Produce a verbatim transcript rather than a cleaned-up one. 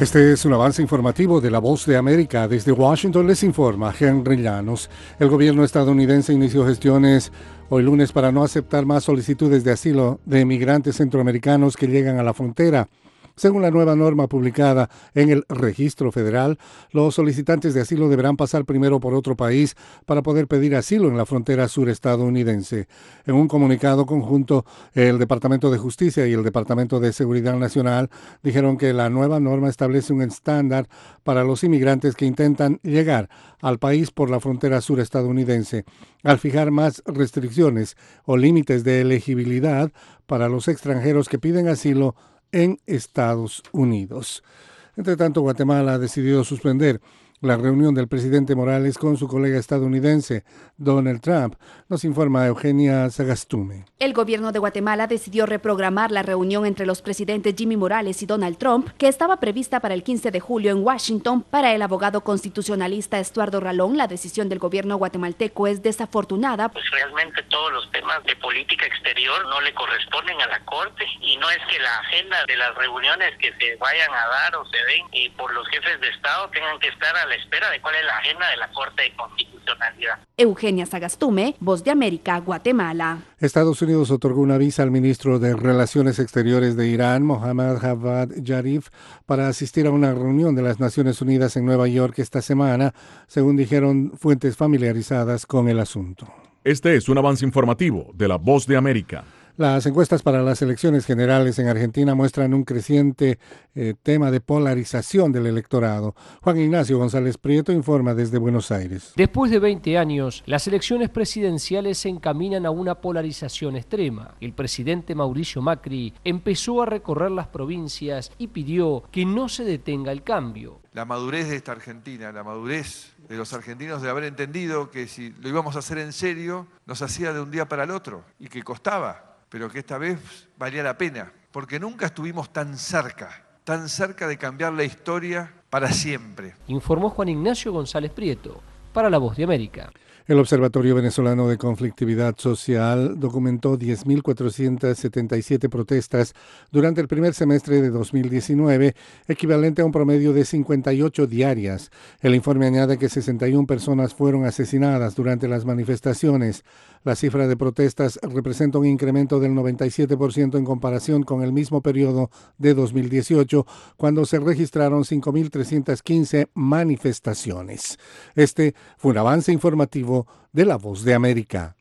Este es un avance informativo de La Voz de América. Desde Washington les informa Henry Llanos. El gobierno estadounidense inició gestiones hoy lunes para no aceptar más solicitudes de asilo de migrantes centroamericanos que llegan a la frontera. Según la nueva norma publicada en el Registro Federal, los solicitantes de asilo deberán pasar primero por otro país para poder pedir asilo en la frontera sur estadounidense. En un comunicado conjunto, el Departamento de Justicia y el Departamento de Seguridad Nacional dijeron que la nueva norma establece un estándar para los inmigrantes que intentan llegar al país por la frontera sur estadounidense, al fijar más restricciones o límites de elegibilidad para los extranjeros que piden asilo en Estados Unidos. Entre tanto, Guatemala ha decidido suspender la reunión del presidente Morales con su colega estadounidense, Donald Trump, nos informa Eugenia Sagastume. El gobierno de Guatemala decidió reprogramar la reunión entre los presidentes Jimmy Morales y Donald Trump, que estaba prevista para el quince de julio en Washington. Para el abogado constitucionalista Estuardo Ralón, la decisión del gobierno guatemalteco es desafortunada. Pues realmente todos los temas de política exterior no le corresponden a la Corte, y no es que la agenda de las reuniones que se vayan a dar o se den y por los jefes de Estado tengan que estar a la espera de cuál es la agenda de la Corte de Constitucionalidad. Eugenia Sagastume, Voz de América, Guatemala. Estados Unidos otorgó una visa al ministro de Relaciones Exteriores de Irán, Mohammad Javad Zarif, para asistir a una reunión de las Naciones Unidas en Nueva York esta semana, según dijeron fuentes familiarizadas con el asunto. Este es un avance informativo de La Voz de América. Las encuestas para las elecciones generales en Argentina muestran un creciente eh, tema de polarización del electorado. Juan Ignacio González Prieto informa desde Buenos Aires. Después de veinte años, las elecciones presidenciales se encaminan a una polarización extrema. El presidente Mauricio Macri empezó a recorrer las provincias y pidió que no se detenga el cambio. La madurez de esta Argentina, la madurez de los argentinos de haber entendido que si lo íbamos a hacer en serio, nos hacía de un día para el otro y que costaba, pero que esta vez valía la pena, porque nunca estuvimos tan cerca, tan cerca de cambiar la historia para siempre. Informó Juan Ignacio González Prieto, para La Voz de América. El Observatorio Venezolano de Conflictividad Social documentó diez mil cuatrocientas setenta y siete protestas durante el primer semestre de dos mil diecinueve, equivalente a un promedio de cincuenta y ocho diarias. El informe añade que sesenta y una personas fueron asesinadas durante las manifestaciones. La cifra de protestas representa un incremento del noventa y siete por ciento en comparación con el mismo periodo de dos mil dieciocho, cuando se registraron cinco mil trescientas quince manifestaciones. Este fue un avance informativo de La Voz de América.